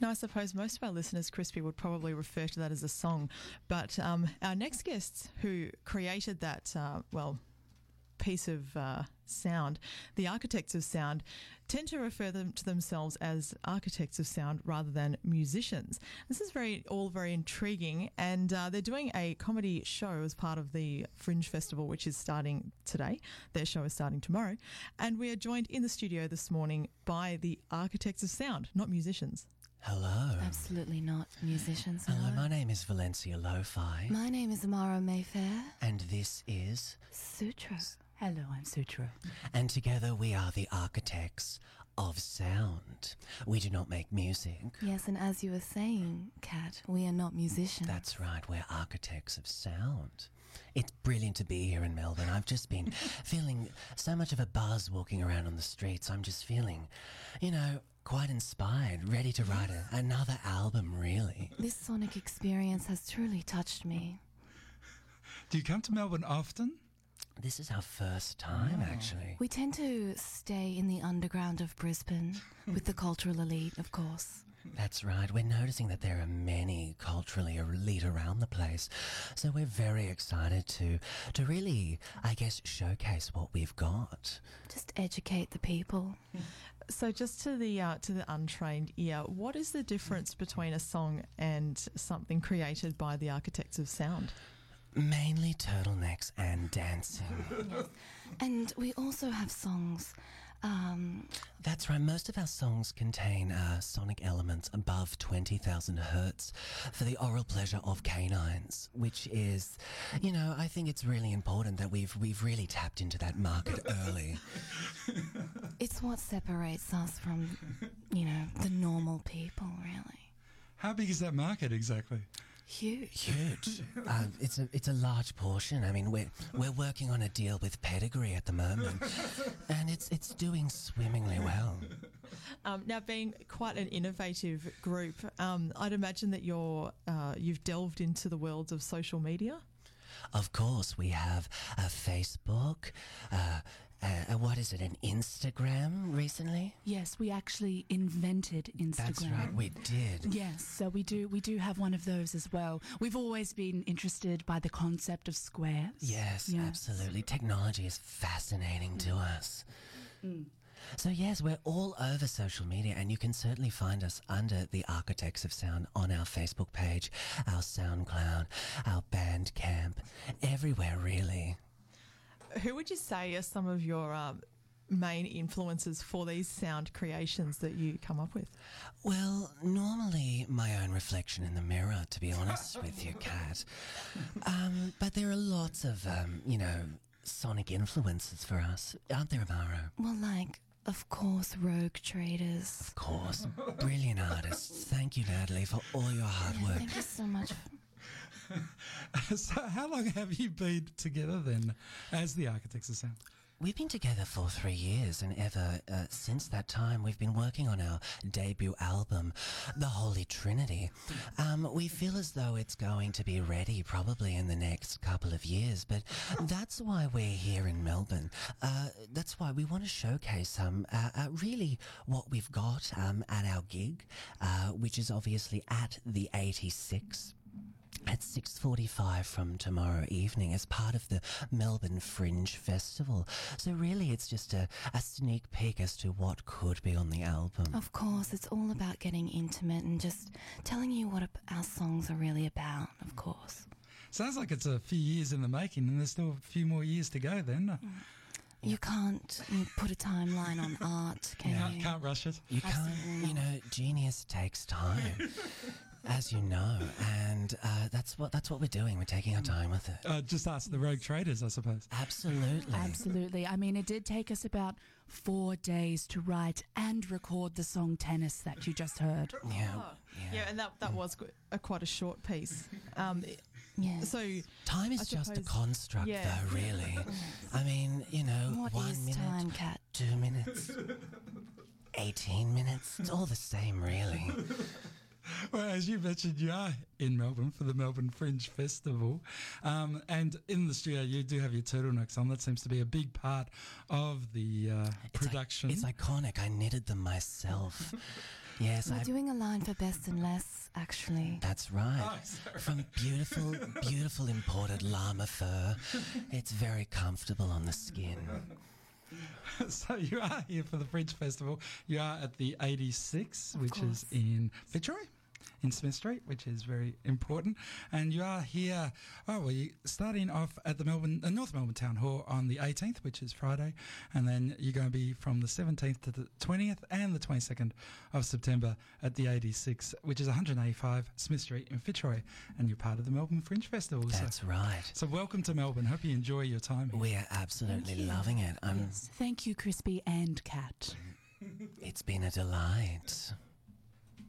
Now, I suppose most of our listeners, Crispy, would probably refer to that as a song, but our next guests who created that, piece of sound, the architects of sound, tend to refer them to themselves as architects of sound rather than musicians. This is all very intriguing, and they're doing a comedy show as part of the Fringe Festival, which is starting today. Their show is starting tomorrow, and we are joined in the studio this morning by the architects of sound, not musicians. Hello. Absolutely not musicians. Hello, my name is Valencia Lo-Fi. My name is Amara Mayfair. And this is Sutra. Hello, I'm Sutra. And together we are the architects of sound. We do not make music. Yes, and as you were saying, Kat, we are not musicians. That's right, we're architects of sound. It's brilliant to be here in Melbourne. I've just been feeling so much of a buzz walking around on the streets. I'm just feeling, quite inspired, ready to write another album, really. This sonic experience has truly touched me. Do you come to Melbourne often? This is our first time, actually. We tend to stay in the underground of Brisbane with the cultural elite, of course. That's right. We're noticing that there are many culturally elite around the place. So we're very excited to really, I guess, showcase what we've got. Just educate the people. So just to the untrained ear, what is the difference between a song and something created by the architects of sound? Mainly turtlenecks and dancing. And we also have songs. That's right. Most of our songs contain sonic elements above 20,000 hertz for the oral pleasure of canines, which is, I think it's really important that we've really tapped into that market early. It's what separates us from, the normal people, really. How big is that market exactly? Huge. It's a large portion. I mean, we're working on a deal with Pedigree at the moment, and it's doing swimmingly well. Now, being quite an innovative group, I'd imagine that you've delved into the worlds of social media. Of course, we have a Facebook. An Instagram recently? Yes, we actually invented Instagram. That's right, we did. Yes, so we do have one of those as well. We've always been interested by the concept of squares. Yes. Absolutely. Technology is fascinating to us. So yes, we're all over social media, and you can certainly find us under the Architects of Sound on our Facebook page, our SoundCloud, our Bandcamp, everywhere really. Who would you say are some of your main influences for these sound creations that you come up with? Well, normally my own reflection in the mirror, to be honest with you, Kat. But there are lots of, sonic influences for us, aren't there, Amaro? Well, of course, Rogue Traders. Of course. Brilliant artists. Thank you, Natalie, for all your hard work. Thank you so much. So how long have you been together then as the Architects of Sound? We've been together for 3 years, and ever since that time we've been working on our debut album, The Holy Trinity. We feel as though it's going to be ready probably in the next couple of years, but that's why we're here in Melbourne. That's why we want to showcase really what we've got at our gig, which is obviously at the 86 at 6:45 from tomorrow evening as part of the Melbourne Fringe Festival. So really it's just a sneak peek as to what could be on the album. Of course, it's all about getting intimate and just telling you what our songs are really about, of course. Sounds like it's a few years in the making, and there's still a few more years to go then. You can't put a timeline on art, can you? Can't rush it. You can't, genius takes time. As you know, and that's what we're doing. We're taking our time with it. Just ask the Rogue Traders, I suppose. Absolutely. I mean, it did take us about 4 days to write and record the song Tennis that you just heard. Yeah, and that was quite a short piece. Yeah. So time is just a construct, though, really. I mean, what 1 is minute, time, Kat? 2 minutes, 18 minutes. It's all the same, really. Well, as you mentioned, you are in Melbourne for the Melbourne Fringe Festival, and in the studio you do have your turtlenecks on. That seems to be a big part of the production. It's iconic. I knitted them myself. Yes, We're doing a line for Best and Less, actually. That's right. From beautiful, beautiful imported llama fur. It's very comfortable on the skin. So you are here for the Fringe Festival. You are at the 86, which is in Fitzroy, in Smith Street, which is very important. And you are here, you're starting off at the North Melbourne Town Hall on the 18th, which is Friday. And then you're going to be from the 17th to the 20th and the 22nd of September at the 86, which is 185 Smith Street in Fitzroy. And you're part of the Melbourne Fringe Festival. That's right. So welcome to Melbourne. Hope you enjoy your time here. We are absolutely loving it. Thank you, Crispy and Kat. It's been a delight.